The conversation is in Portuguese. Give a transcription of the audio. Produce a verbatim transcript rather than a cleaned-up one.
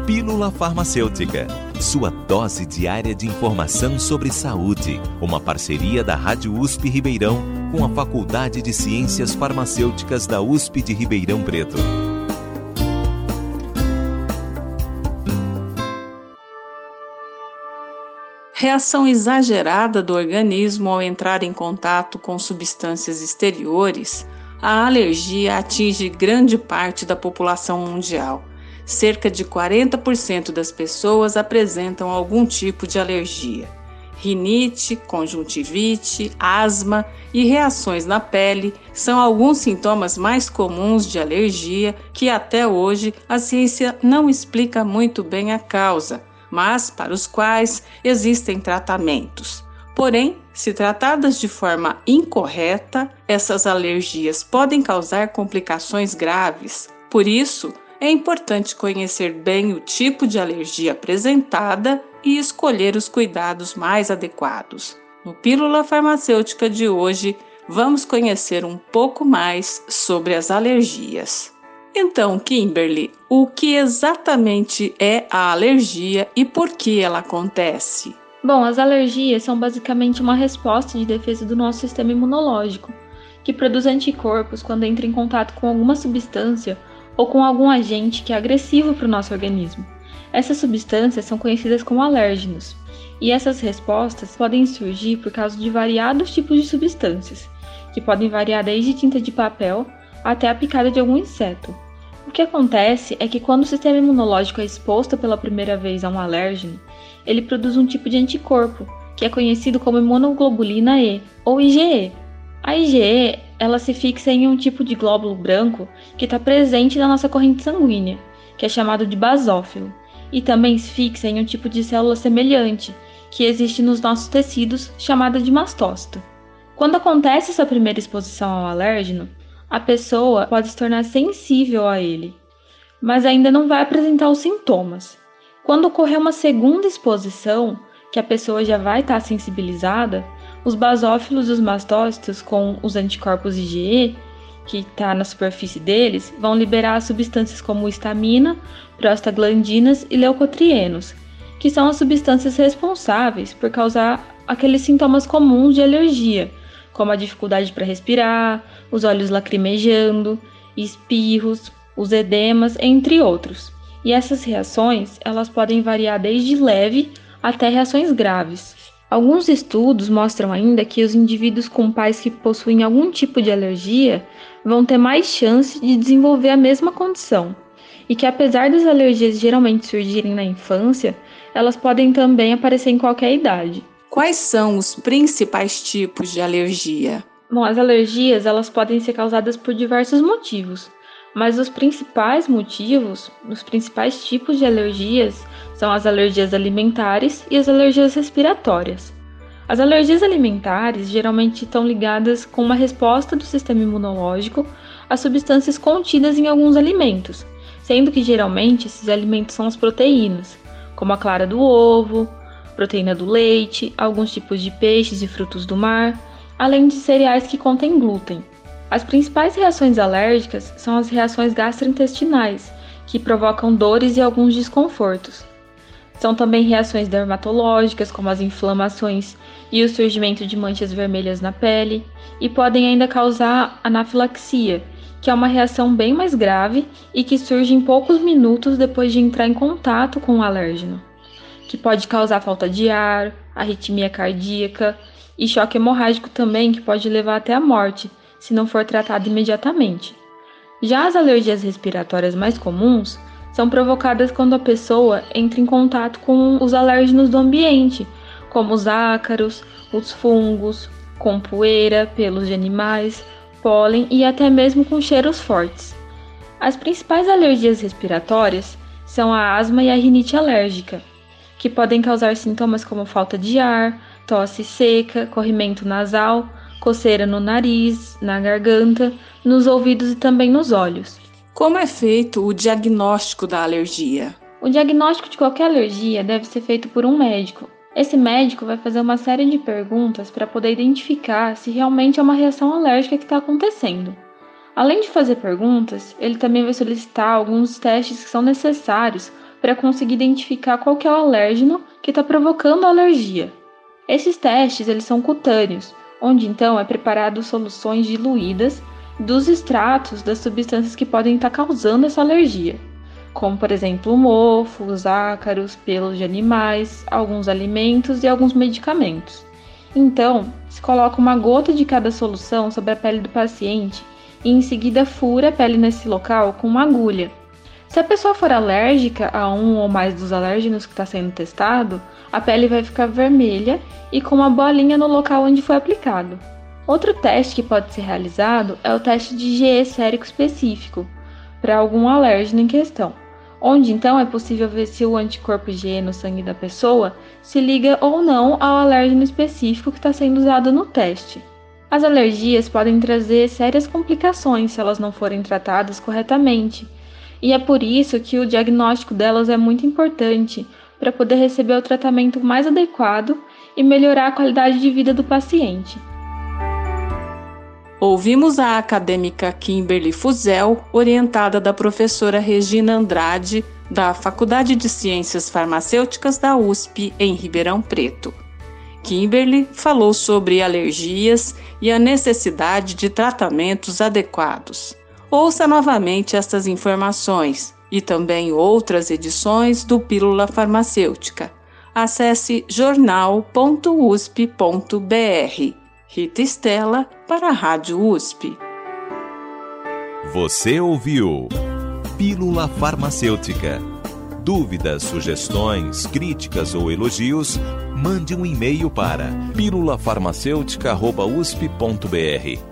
Pílula Farmacêutica, sua dose diária de informação sobre saúde. Uma parceria da Rádio U S P Ribeirão com a Faculdade de Ciências Farmacêuticas da U S P de Ribeirão Preto. Reação exagerada do organismo ao entrar em contato com substâncias exteriores, a alergia atinge grande parte da população mundial. Cerca de quarenta por cento das pessoas apresentam algum tipo de alergia. Rinite, conjuntivite, asma e reações na pele são alguns sintomas mais comuns de alergia que até hoje a ciência não explica muito bem a causa, mas para os quais existem tratamentos. Porém, se tratadas de forma incorreta, essas alergias podem causar complicações graves. Por isso, é importante conhecer bem o tipo de alergia apresentada e escolher os cuidados mais adequados. No Pílula Farmacêutica de hoje, vamos conhecer um pouco mais sobre as alergias. Então, Kimberly, o que exatamente é a alergia e por que ela acontece? Bom, as alergias são basicamente uma resposta de defesa do nosso sistema imunológico, que produz anticorpos quando entra em contato com alguma substância ou com algum agente que é agressivo para o nosso organismo. Essas substâncias são conhecidas como alérgenos, e essas respostas podem surgir por causa de variados tipos de substâncias, que podem variar desde tinta de papel até a picada de algum inseto. O que acontece é que quando o sistema imunológico é exposto pela primeira vez a um alérgeno, ele produz um tipo de anticorpo, que é conhecido como imunoglobulina E, ou I G E. A I G E, ela se fixa em um tipo de glóbulo branco que está presente na nossa corrente sanguínea, que é chamado de basófilo, e também se fixa em um tipo de célula semelhante, que existe nos nossos tecidos, chamada de mastócito. Quando acontece essa primeira exposição ao alérgeno, a pessoa pode se tornar sensível a ele, mas ainda não vai apresentar os sintomas. Quando ocorrer uma segunda exposição, que a pessoa já vai estar sensibilizada, os basófilos e os mastócitos com os anticorpos I G E, que está na superfície deles, vão liberar substâncias como histamina, prostaglandinas e leucotrienos, que são as substâncias responsáveis por causar aqueles sintomas comuns de alergia, como a dificuldade para respirar, os olhos lacrimejando, espirros, os edemas, entre outros. E essas reações, elas podem variar desde leve até reações graves. Alguns estudos mostram ainda que os indivíduos com pais que possuem algum tipo de alergia vão ter mais chance de desenvolver a mesma condição, e que apesar das alergias geralmente surgirem na infância, elas podem também aparecer em qualquer idade. Quais são os principais tipos de alergia? Bom, as alergias elas podem ser causadas por diversos motivos, mas os principais motivos, os principais tipos de alergias são as alergias alimentares e as alergias respiratórias. As alergias alimentares geralmente estão ligadas com uma resposta do sistema imunológico a substâncias contidas em alguns alimentos, sendo que geralmente esses alimentos são as proteínas, como a clara do ovo, proteína do leite, alguns tipos de peixes e frutos do mar, além de cereais que contêm glúten. As principais reações alérgicas são as reações gastrointestinais, que provocam dores e alguns desconfortos. São também reações dermatológicas, como as inflamações e o surgimento de manchas vermelhas na pele, e podem ainda causar anafilaxia, que é uma reação bem mais grave e que surge em poucos minutos depois de entrar em contato com o alérgeno, que pode causar falta de ar, arritmia cardíaca e choque hemorrágico também, que pode levar até a morte, se não for tratado imediatamente. Já as alergias respiratórias mais comuns são provocadas quando a pessoa entra em contato com os alérgenos do ambiente, como os ácaros, os fungos, com poeira, pelos de animais, pólen e até mesmo com cheiros fortes. As principais alergias respiratórias são a asma e a rinite alérgica, que podem causar sintomas como falta de ar, tosse seca, corrimento nasal, coceira no nariz, na garganta, nos ouvidos e também nos olhos. Como é feito o diagnóstico da alergia? O diagnóstico de qualquer alergia deve ser feito por um médico. Esse médico vai fazer uma série de perguntas para poder identificar se realmente é uma reação alérgica que está acontecendo. Além de fazer perguntas, ele também vai solicitar alguns testes que são necessários para conseguir identificar qual que é o alérgeno que está provocando a alergia. Esses testes eles são cutâneos, onde então é preparado soluções diluídas dos extratos das substâncias que podem estar causando essa alergia, como por exemplo mofos, ácaros, pelos de animais, alguns alimentos e alguns medicamentos. Então, se coloca uma gota de cada solução sobre a pele do paciente e em seguida fura a pele nesse local com uma agulha. Se a pessoa for alérgica a um ou mais dos alérgenos que está sendo testado, a pele vai ficar vermelha e com uma bolinha no local onde foi aplicado. Outro teste que pode ser realizado é o teste de G E sérico específico para algum alérgeno em questão, onde então é possível ver se o anticorpo G E no sangue da pessoa se liga ou não ao alérgeno específico que está sendo usado no teste. As alergias podem trazer sérias complicações se elas não forem tratadas corretamente, e é por isso que o diagnóstico delas é muito importante para poder receber o tratamento mais adequado e melhorar a qualidade de vida do paciente. Ouvimos a acadêmica Kimberly Fuzel, orientada da professora Regina Andrade, da Faculdade de Ciências Farmacêuticas da U S P, em Ribeirão Preto. Kimberly falou sobre alergias e a necessidade de tratamentos adequados. Ouça novamente estas informações e também outras edições do Pílula Farmacêutica. Acesse jornal ponto u s p ponto b r. Rita Estela para a Rádio U S P. Você ouviu Pílula Farmacêutica. Dúvidas, sugestões, críticas ou elogios, mande um e-mail para pílula farmacêutica arroba u s p ponto b r.